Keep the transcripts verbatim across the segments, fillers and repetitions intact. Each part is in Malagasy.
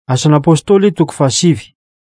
Asan'ny apôstôly toko fahasivy.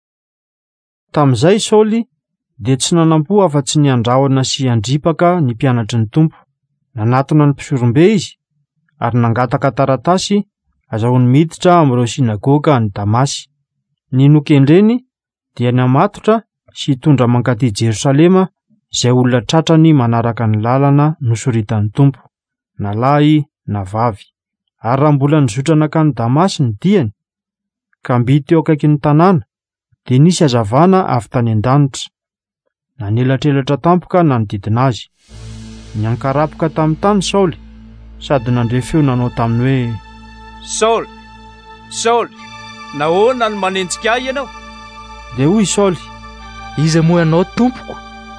Tamin'izay Saoly dia tsy nanampo afa-tsy ny andrahona sy andripaka ny mpianatry ny Tompo. Nanatona ny mpisorom-be izy ary nangataka taratasy azahoany miditra amin'ireo sinagoga any Damasy. Ny nokendreny dia namatotra sy hitondra mankaty Jerosalema izay olona tratrany manaraka ny lalana nosoritan'ny Tompo, na lahy na vavy. Ary raha mbola nizotra nakany Damasy ny diany ka mby teo akaiky ny tanàna, dia nisy hazavana avy tany an-danitra. Nanelatrelatra tampoka nanodidina azy. Niankarapoka tamin'ny tany Saoly, sady nandre feo nanao taminy hoe: Saoly, Saoly, nahoana no manenjika ahy ianao? Dia hoy Saoly: Iza moa ianao, Tompoko?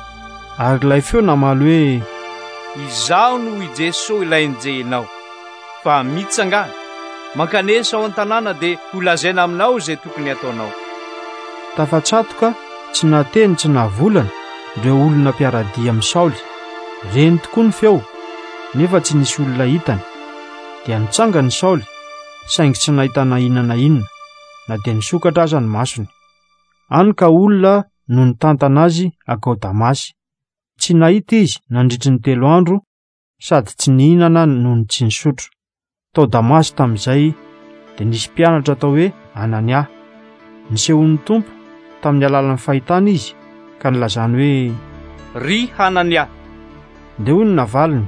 Ary ilay feo namaly hoe: Izaho no i Jesosy ilay nijehinao. Fa mitsangana, mankanesa ao an-tanàna dia ho lazaina aminao izay tokony ataonao. Tafatsatoka, tsy nateny tsy navolana ireo olona mpiaradia amin'ny Saoly. Reny tokoa ny feo, nefa tsy nisy olona hitany. Dia nitsanga ny Saoly, saingy tsy nahita na inona na inona, na dia nisokatra aza ny masony. Hany ka olona no nitantana azy akao Damasy. Tsy nahita izy nandritry ny telo andro, sady tsy nihinana noho ny tsy nisotro. Tao Damasy tamin'izay dia nisy mpianatra atao hoe Anania. Nisehon'ny Tompo tamin'ny alalan'ny fahitana izy ka nilazany hoe: Ry Anania. Dia hoy ny navaliny: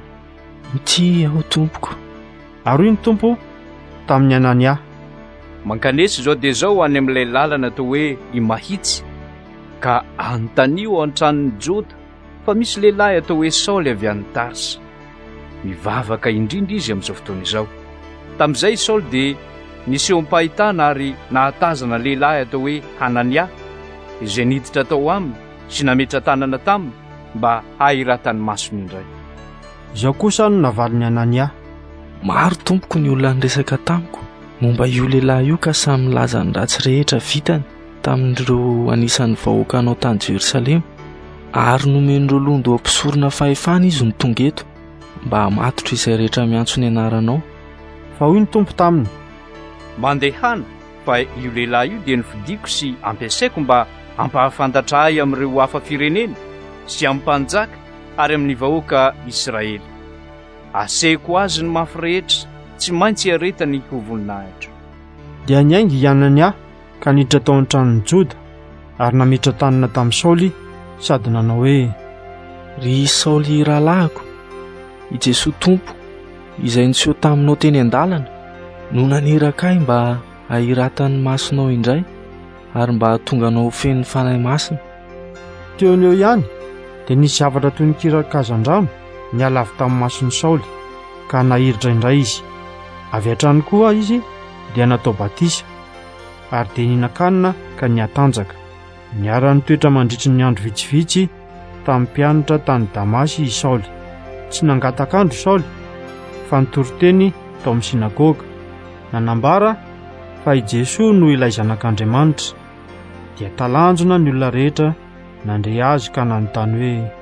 Ity aho, Tompoko. Ary hoy ny Tompo tamin'ny Anania: Mankanesa izao dia izao any amin'ilay lalana atao hoe i Mahitsy, ka anontanio ao an-tranon'ny Joda fa misy lehilahy atao hoe Saoly avy any Tarsy. Mivavaka indrindra izy amin'izao fotoana izao. Tamin'izay Saoly dia niseho am-pahitana ary nahatazana lehilahy atao hoe Anania, izay niditra tao aminy sy nametra tanana taminy mba hahiratany masony indray. Izao kosa no navaliny Anania: Maro, Tompoko, ny olona niresaka tamiko momba io lehilahy io, ka samy milaza ny ratsy rehetra vitany tamin'ireo anisan'ny vahoaka anao tany Jerosalema, ary nomen'ireo londo ampisorona fahefana izy no tonga eto mba hamatotra izay rehetra miantso ny anaranao. Fa hoy ny Tompo taminy: Mandehana, fa io lehilahy io dia nifidiko sy ampiasaiko mba hampahafantatra ahy amin'ireo hafa firenena sy amin'ny mpanjaka ary amin'ny vahoaka Israely. Asehiko azy ny mafy rehetra, tsy maintsy hiaretany ho voninahitra. Dia niainga i Anania ka niditra tao an-tranon'ny Joda ary nametra tanana tamin'ny Saoly, sady nanao hoe: Ry Saoly rahalahiko, i Jesosy Tompo izay niseho taminao teny an-dalana no naniraka ahy mba hahiratany masonao indray ary mba hahatonga anao feno fanahy masina. Teo eo ihany dia nisy zavatra toy ny kirakazan-drano niala avy tamin'ny mason'ny Saoly, ka nahiritra indray izy. Avy hatrany koa izy dia natao batisa, ary dia nihinan-kanina ka niatanjaka. Niara nitoetra mandritry ny andro vitsivitsy tamin'ny mpianatra tany Damasy i Saoly. Tsy nangatakandro Saoly, fa nitory-teny tao amin'ny sinagoga, nanambara fa i Jesosy no ilay zanak'Andriamanitra. Dia talanjona ny olona rehetra nandre azy ka nanontany hoe: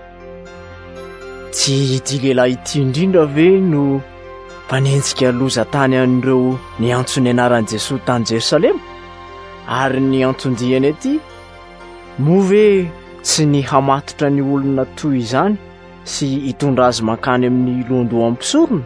Tsy ity lehilahy ity indrindra ve no mpanenjika loza tany an'ireo niantso ny anaran'i Jesosy tany Jerosalema ary ny anton-diany aty? Moa ve tsy ny hamatotra ny olona toy izany sy hitondra azy mankany amin'ny londo ampisorona?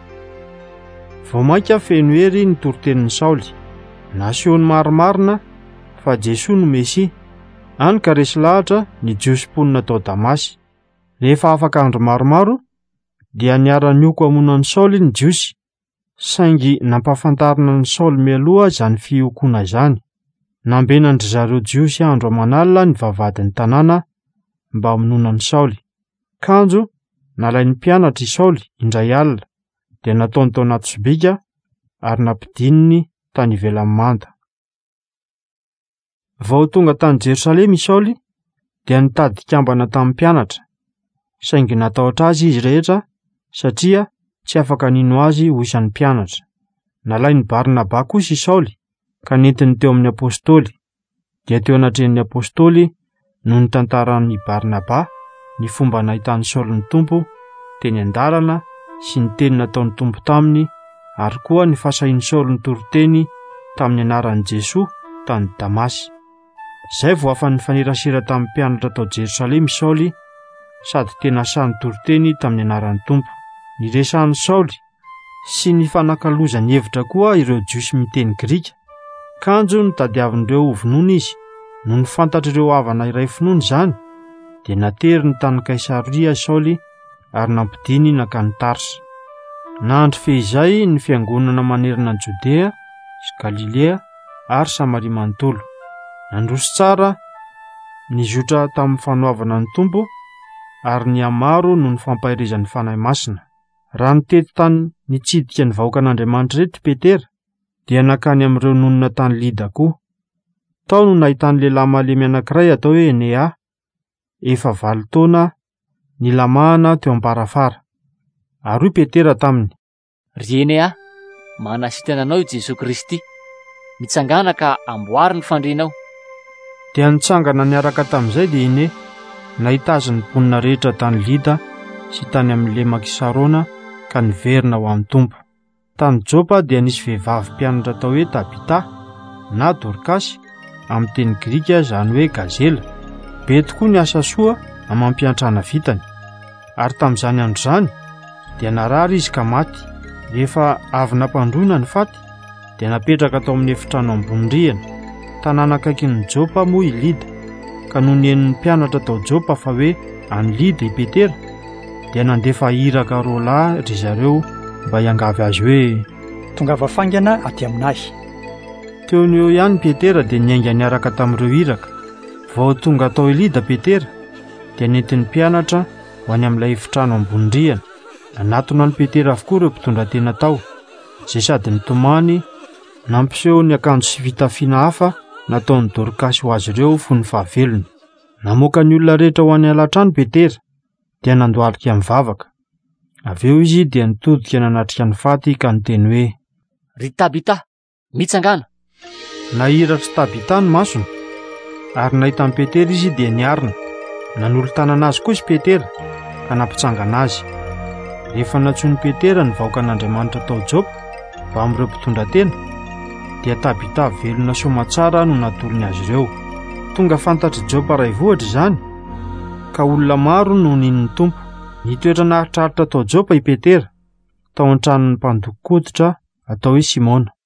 Vao mainka feno hery ny toro-tenin'ny Saoly, nasehony marimarina fa Jesosy no Mesia. Hany ka resy lahatra ny jiosy mponina tao Damasy. Rehefa afaka andro maromaro dia niara-nioko hamonan'ny Saoly ny jiosy, saingy nampahafantarina ny Saoly mialoha izany fiokoana izany. Nambenandry zareo jiosy andro aman'alina ny vavahadin'ny tanàna mba hamonona ny Saoly. Kanjo nalain'ny mpianatra i Saoly indray alina, dia nataony tao anaty sobika ary nampidininy tany ivelan'ny manta. Vao tonga tany Jerosalema i Saoly dia nitady kambana tamin'ny mpianatra, saingy natahotra azy izy rehetra satria tsy afaka nino azy ho isan'ny mpianatra. Nalain'ny Barnaba kosa i Saoly ka nentiny teo amin'ny apôstôly. Dia teo anatrehan'ny apôstôly no nitantaran'i Barnaba ny fomba nahitany Saoly ny Tompo teny an-dalana sy ny teny nataon'ny Tompo taminy, ary koa ny fasahin'ny Saoly ny toro-teny tamin'ny anaran'i Jesosy tany Damasy. Izay vao afa nifanerasera tamin'ny mpianatra tao Jerosalema i Saoly, sady tena sany toriteny tamin'ny anaran'ny Tompo. Niresahan'i Saoly sy ny fanakalozany hevitra koa ireo jiosy miteny Grika. Kanjo ny tadiavin'ireo ho finoana izy. No ny fantatr'ireo havana iray finoana izany, dia natery ny tany Kaisaria Saoly ary nampidiny nakany Tarsa. Nandro fehizay ny fiangonana manerana ny Jodea sy Galilea ary Samaria manontolo. Nandroso tsara nizotra tamin'ny fanoavana ny Tompo ary ny amaro no ny fampahirizan'ny fanahy masina. Raha nitety tany nitsidika ny vahoakan'Andriamanitra reto Petera, dia nakany amin'ireo nonona tany Lida koa. Tao no nahitany lehilahy malemy anankiray atao hoe Enea, efa valo taona nilamahana teo am-parafara. Ary hoy Petera taminy, Ry Enea, manasitana anao i Jesosy Kristy, mitsangana ka amboary ny fandrianao. Dia nitsangana niaraka tamin'izay dia ine nahita azy ny mponina rehetra tany Lida sy tany amin'ny lemaka Sarona ka niverina ho amin'ny Tompo. Tany Jopa dia nisy vehivavy mpianatra atao hoe Tabita na Dorkasy amin'ny teny Grika izany hoe Gazela. Be tokoa ny asa soa amampiantrana vitany. Ary tamin'izany andro izany dia narary izy ka maty. Rehefa avy nampandroina ny faty dia napetraka tao amin'ny efitrano ambony rihana, tanàna akaikin'ny Jopa moa i Lida. Ka noho ny henon'ny mpianatra tao Jopa fa hoe any Lida i Petera, dia nandefa iraka roa lahy ry zareo mba hiangavy azy hoe, tongava fangana aty aminahy. Teo ny eo ihany Petera dia niainga niaraka tamin'ireo iraka. Vao tonga tao i Lida Petera dia nentin'ny mpianatra ho any amin'ilay efitrano ambony rihana. Nanatona ny Petera avokoa ireo mpitondra tena tao, izay sady nitomany nampiseho ny akanjo sy fitafiana hafa nataon'ny Dorkasy ho azy ireo fony fahavelony. Namoaka ny olona rehetra ho any alatrano Petera, dia nandohalika mivavaka. Avy eo izy dia nitodika nanatrika ny faty ka niteny hoe, Ry Tabita, mitsangana. Nahiratra Tabita ny masony, ary nahitan'ny Petera izy dia niarina. Nanolo-tanana azy koa izy Petera ka nampitsangana azy. Rehefa natsoiny Petera ny vahoakan'Andriamanitra tao Jopa mba amin'ireo mpitondra tena, dia Tabita velona soamantsara no natolony azy ireo. Tonga fantatry Jopa ray vohatra izany, ka olona maro no ninin'ny Tompo. Nitoetra naharitraritra tao Jopa i Petera, tao an-tranon'ny mpandoko koditra atao hoe Simona.